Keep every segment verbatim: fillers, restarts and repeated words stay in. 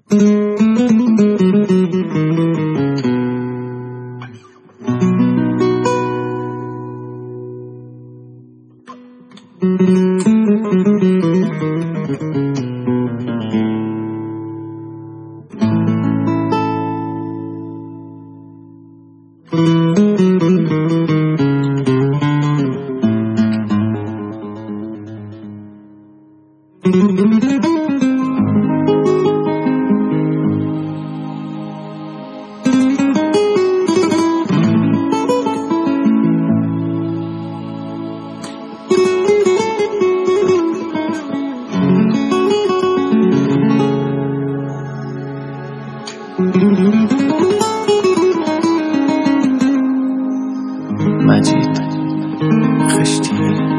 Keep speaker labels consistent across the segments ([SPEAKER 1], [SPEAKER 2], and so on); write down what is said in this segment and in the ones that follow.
[SPEAKER 1] مجید خشتی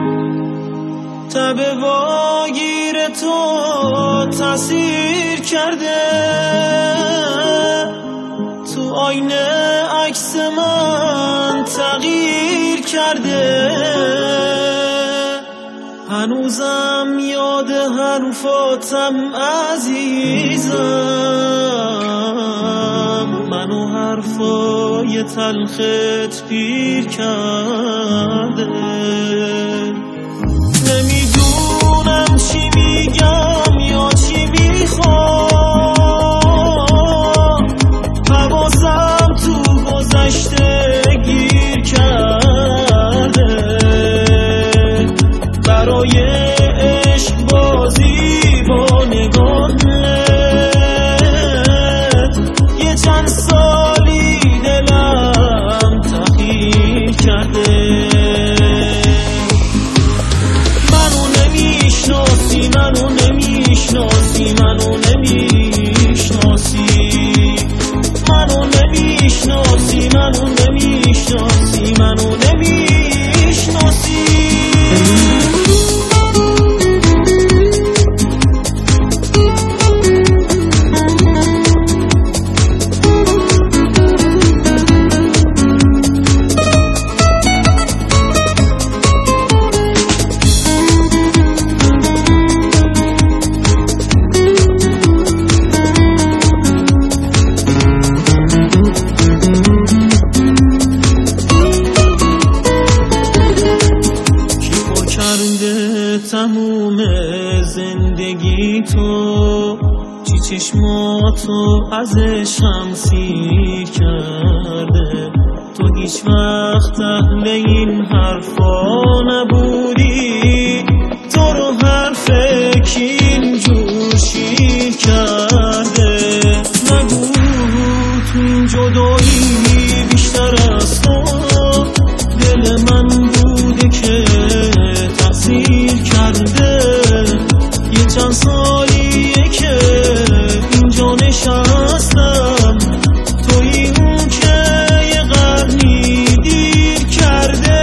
[SPEAKER 2] تب واگیر تو تاثیر کرده، تو آینه عکس من تغییر کرده، هنوزم یاد حرفاتم عزیزم، منو حرفای تلخت پیر کرده. نمیدونم چی میگم یا چی میخوام، حواسم تو گذشته گیر کرده، برای عشق بازی با نگاهت یه چند سالی دلم تغییر کرده. منو نمیشناسی منو نمیشناسی منو نمیشناسی منو نمیشناسی منو نمیشناسی منو نمیشناسی تموم زندگی تو، چی چشماتو ازش هم سیر کرده، تو هیچ وقت اهل این حرفا نبودی، تو رو حرف کی اینجور شیر کرده. نگو تو این جدایی بیشتر از تو دل من بوده که تقصیر کرده، یه چند سالیه که اینجا نشستم، تو این که یه قرنی دیر کرده.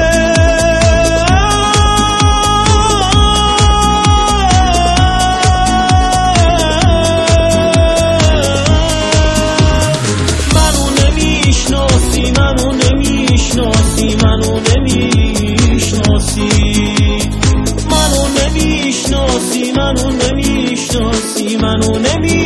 [SPEAKER 2] منو نمیشناسی منو نمیشناسی منو نمیشناسی منو نمیشناسی منو نمیشناسی منو نمیشناسی